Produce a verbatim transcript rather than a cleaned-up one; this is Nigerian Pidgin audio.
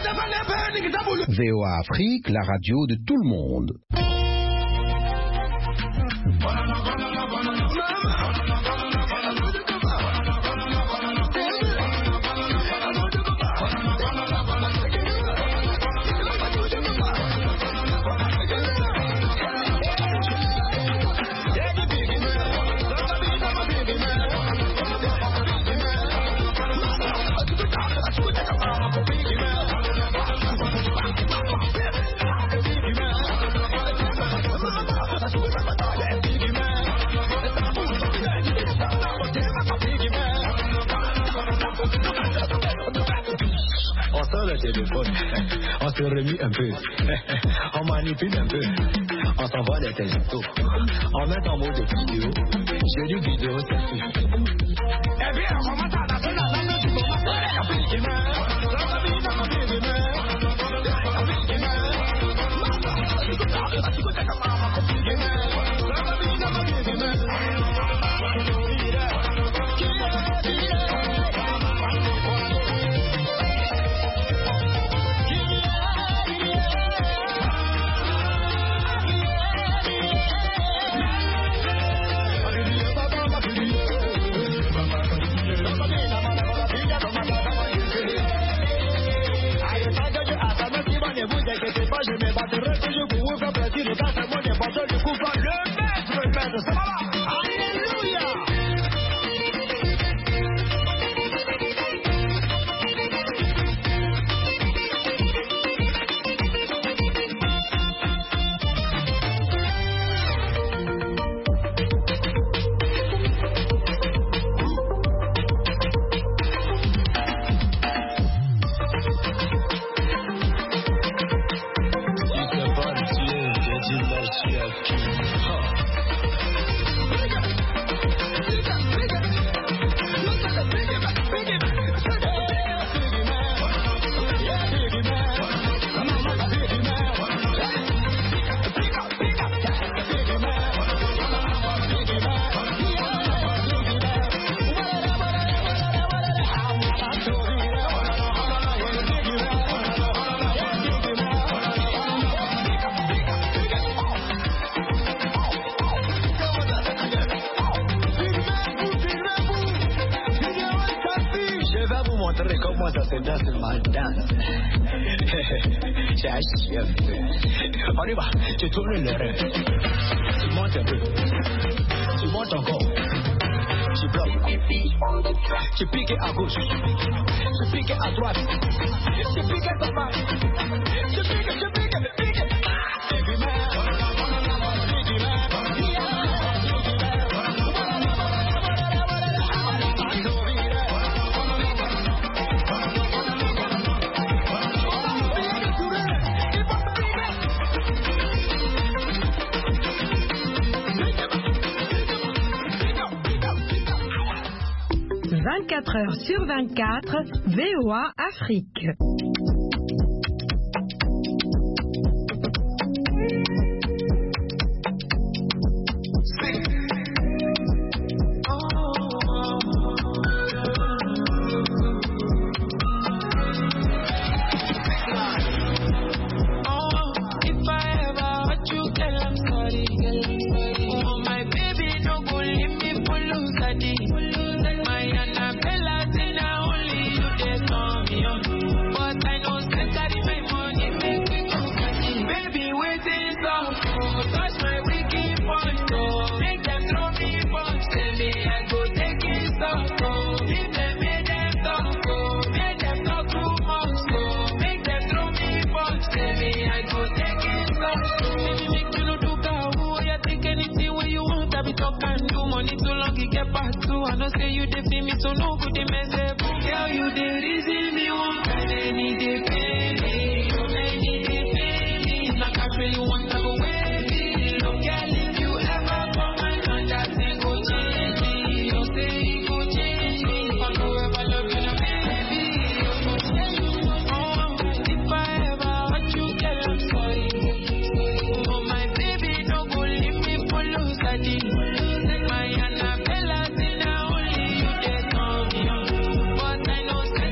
V O A Afrique, la radio de tout le monde. On sort le téléphone, on se remue un peu, on manipule un peu, on s'envoie des textos, on met en mode vidéo, je dis vidéo c'est tout. Eh bien, on va t'en appeler dans la du moment, je me battrai toujours pour vous faire plaisir et ça c'est mon défenseur du coup le maître, le maître, ça va là. Alléluia. Comment ça se danse le mal danse. C'est un chef. On y va, tu tournes le rein. Tu montes un peu. Tu montes encore. Tu bloques. Tu piques à gauche. Tu piques à droite. Tu piques à droite. Tu piques, tu piques, tu piques. Baby man. vingt-quatre heures sur vingt-quatre, V O A Afrique.